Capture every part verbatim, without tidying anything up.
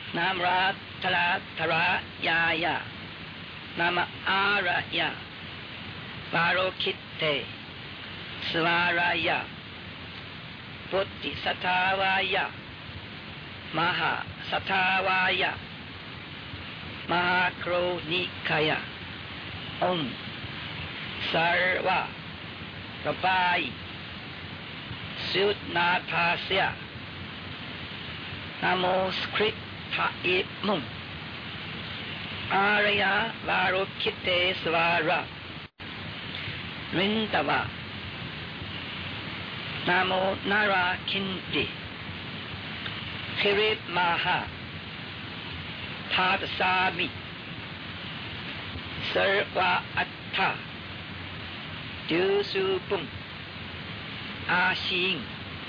นามราทราธรายายะนามอารยะวาโรคิเตสวารายะปุตติสัทธาวายะมหาสัทธาวายะมหาโครนิคายะองสารวะกบายสุดนาทาเสียนะโมสคริตทะอิมุงอารยะวารุคิเตสวาระรินตวะนะโมนาราคินติคิริตมหาทาตสามิสรวะอัตถะดูสุปุงอาชิง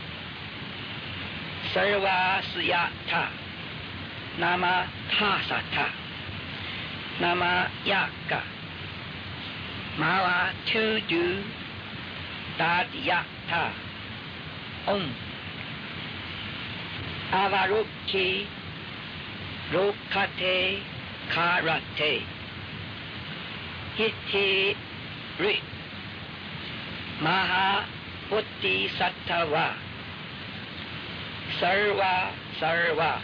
สรวะสยะทะนามาทาสัทธะนามายากะมาวาทูดูตาติยะทาองอาวารุคีรุขเทคารเทหิทิริมหาปุตติสัทธวะสรวะสรวะ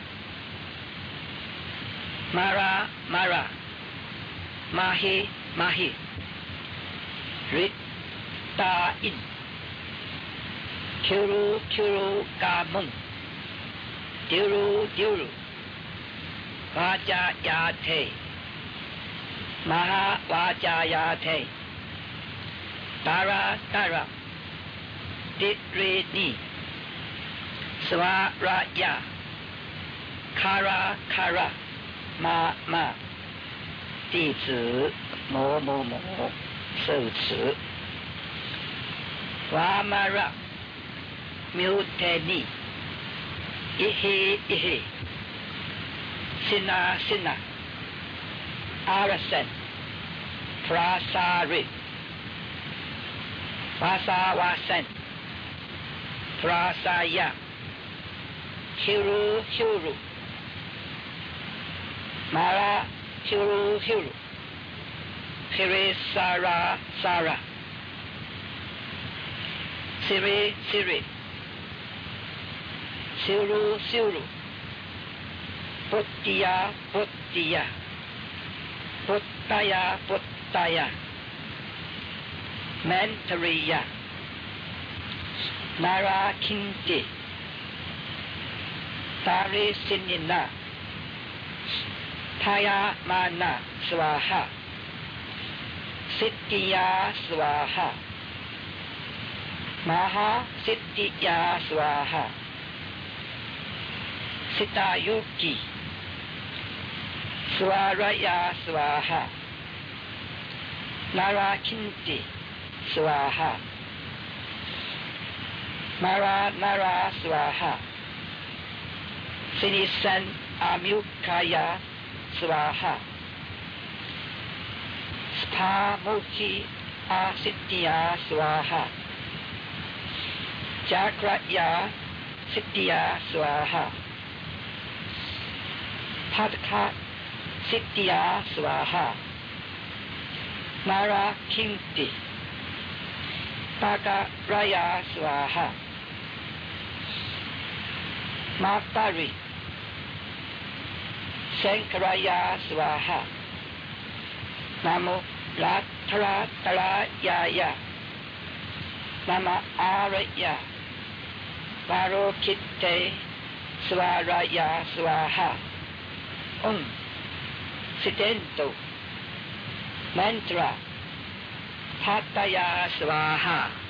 มารามารามาหิมาหิริตาอินคิรุคิรุกามุงดิรุดิรุวาจายาเทมหาวาจายาเทตาราตาราดิรินีสวารายะคาราคารามามา弟子某某某受持วามาระมิวเทนีอิฮิอิฮิสินาสินาอารเซนพราสาริวาสาวาเซนพราสายะคิรุคิรุมาราคิรุคิรุคิริสาราสาราสิริสิริสิรุสิรุปุตติยาปุตติยาปุตตายาปุตตายาแมนทริยานาราคินติตาริสินินาทายามานาสวาหะสิทธิยาสวาหะมหาสิทธิยาสวาหะสิตายุกิสวารยาสวาหะนาราคินติสวาหะมารานาราสวาหะสินิสันอามิวคายาสวาหะสภามุขีอาสิทธิยาสวาหะจักรยาสิทธิยาสวาหะพัทธะสิทธิยาสวาหะนาราคินติตากะรายาสวาหะมาตาริเซงครายาสวาหะนะโมรัตทราตรายายะนามอารยะวาโรคิเตสวารายาสวาหะองสิเตนโตมันตราทัตตยาสวาหะ